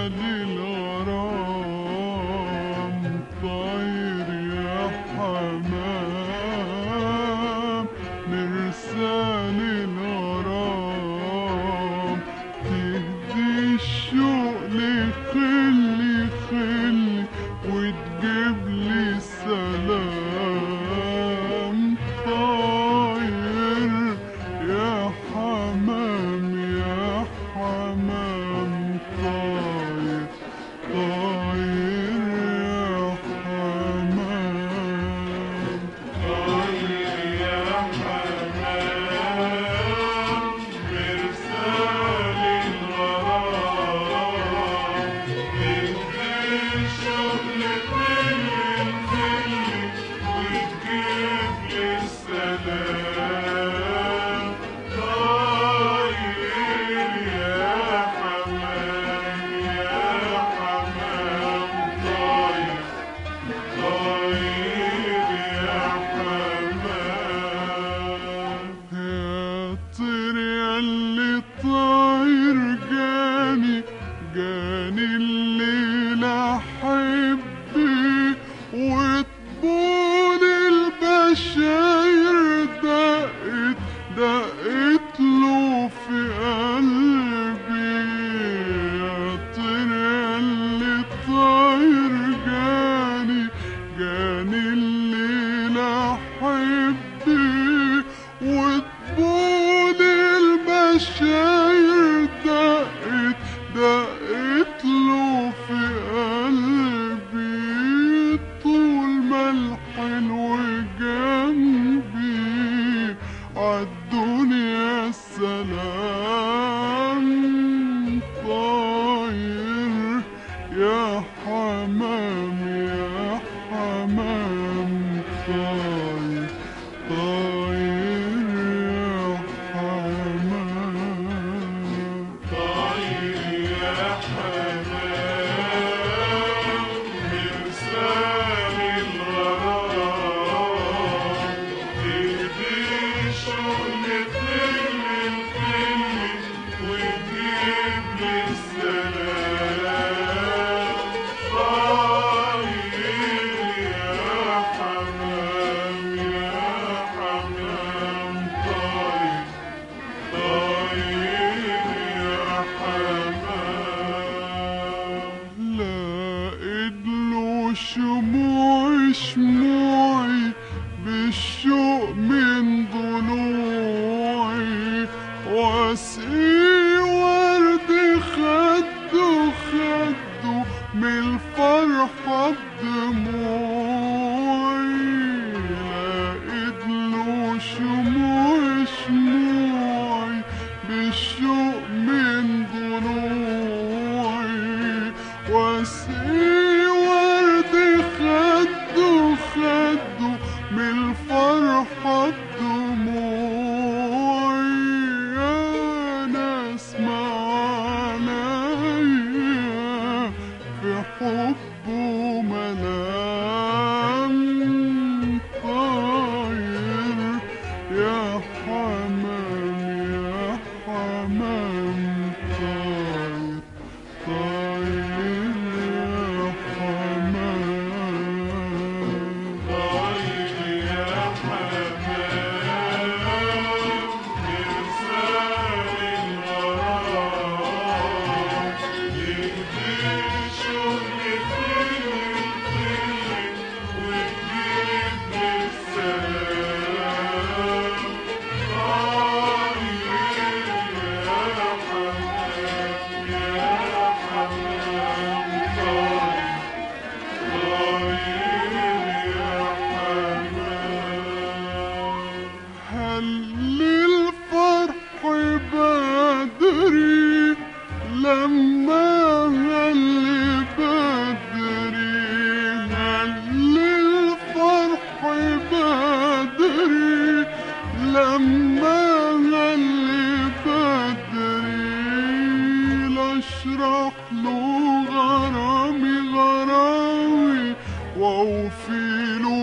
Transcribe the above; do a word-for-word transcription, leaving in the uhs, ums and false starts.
للغرام طاير يا حمام، مرسال الغرام تهدي الشوق لخلي خلي وتجيب لي سلام. طاير يا حمام يا حمام، طاير طاير يا حمام، طاير يا حمام، مرسال الغرام تهدي الشوق لخلي خلي وتجيب لي السلام. طاير يا حمام يا حمام، طاير طاير يا حمام. يا طير ياللي طاير جاني جاني الليلة حبي، وطبول البشاير دقت دقت له في قلبي. يا طير ياللي طاير جاني جاني الليلة حبي، وطبول البشاير دقت دقت له في قلبي. طول ما الحلو جنبي عالدنيا السلام. طاير يا حمام يا حمام، طاير طاير يا حمام. طاير يا حمام، مرسال الغرام تهدي الشوق لخلي خلي وتجيب لي السلام. طاير يا حمام يا حمام، طاير طاير يا حمام. لقيت له شموعي شموعي بالشوق من ضلوعي، واسقي ورد خده خده من الفرحة بدموعي. لقيت له شموعي شموعي بالشوق من ضلوعي، واسقي ورد خده خده من الفرحة بدموعي. يا ناس معايا في حبه ملام. طاير يا حمام يا حمام، طاير طاير يا حمام. طاير يا حمام، مرسال الغرام تهدي الشوق لخلي خلي وتجيب لي السلام. طاير يا حمام يا حمام، طاير طاير يا حمام. هل الفرح بدري لما هل بدري، هل الفرح بدري لما هل بدري. لاشرح له غرامي غراوي واوفي له